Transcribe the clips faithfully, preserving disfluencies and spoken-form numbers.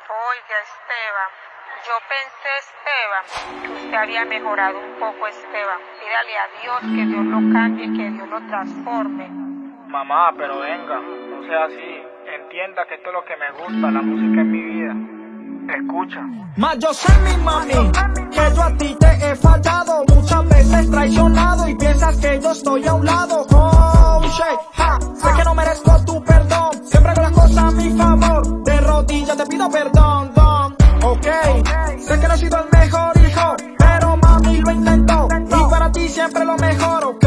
Oiga, Esteban, yo pensé, Esteban, que usted había mejorado un poco, Esteban. Pídale a Dios que Dios lo cambie, que Dios lo transforme. Mamá, pero venga, no sea así. Entienda que esto es lo que me gusta, la música es mi vida. Escucha. Mas yo sé, mi mami, que yo a ti te he fallado, muchas veces traicionado y piensas que yo estoy a un lado. Oh, shit, ja, sé que no merezco tu perdón, siempre hago las cosas a mi favor, de rodillas te pido perdón, don. Ok, sé que no he sido el mejor hijo, pero mami lo intentó, y para ti siempre lo mejor, ok.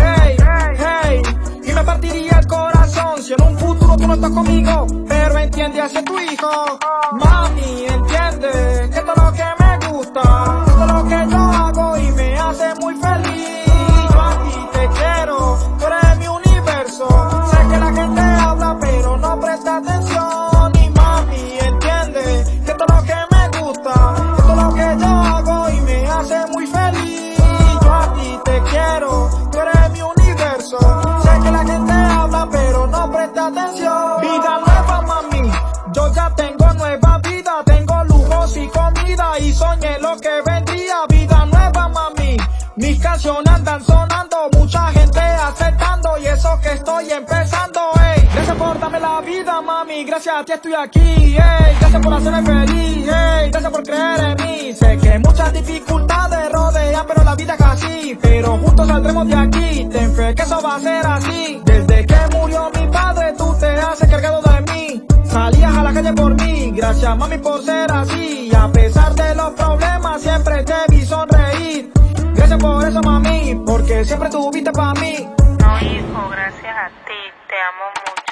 Hey, y me partiría el corazón si en un futuro tú no estás conmigo, pero entiende hacia tu hijo. Mami, entiende que esto es lo que me gusta, esto es lo que yo hago y me hace muy feliz. Yo a ti te quiero, tú eres mi universo. Sé que la gente habla pero no presta atención. Y mami, entiende que esto es lo que me gusta, esto es lo que yo hago y me hace muy feliz. Yo a ti te quiero, tú eres mi universo. Sé que la gente habla pero no presta atención. Vida nueva, mami, yo ya tengo nueva vida, tengo lujos y comida y soñé lo que vendría. Vida nueva, mami, mis canciones andan sonando, mucha gente aceptando y eso que estoy empezando, ey. Gracias por darme la vida, mami, gracias a ti estoy aquí, ey. Gracias por hacerme feliz, ey. Gracias por creer en mí. Sé que muchas dificultades rodean, pero la vida es así. Pero juntos saldremos de aquí, ten fe que eso va a ser así. Desde que murió mi padre, tú te has encargado de mí. Salías a la calle por mí, gracias mami por ser así. Y a pesar de los problemas siempre te vi sonreír. Gracias por eso, mami, porque siempre tuviste para mí. No, hijo, gracias a ti, te amo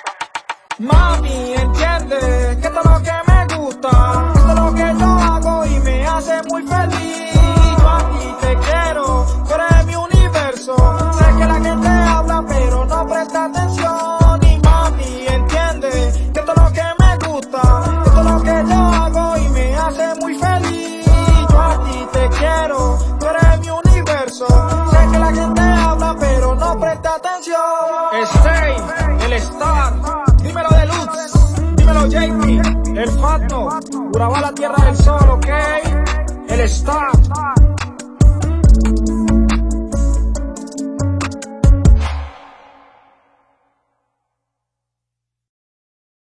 mucho. Mami, entiende que esto es lo que me gusta, esto es lo que yo hago y me hace muy feliz. Yo a ti te quiero, tú eres mi universo. Sé que la gente habla pero no presta atención. Y mami, entiende que esto es lo que me gusta, esto es lo que yo hago y me hace muy feliz. Yo a ti te quiero, tú eres mi universo. Sé que la gente habla pero no presta atención. Stay, el Star, dímelo de Lutz, dímelo J P, el Fato, Urabá la tierra del sol, ok, el Star.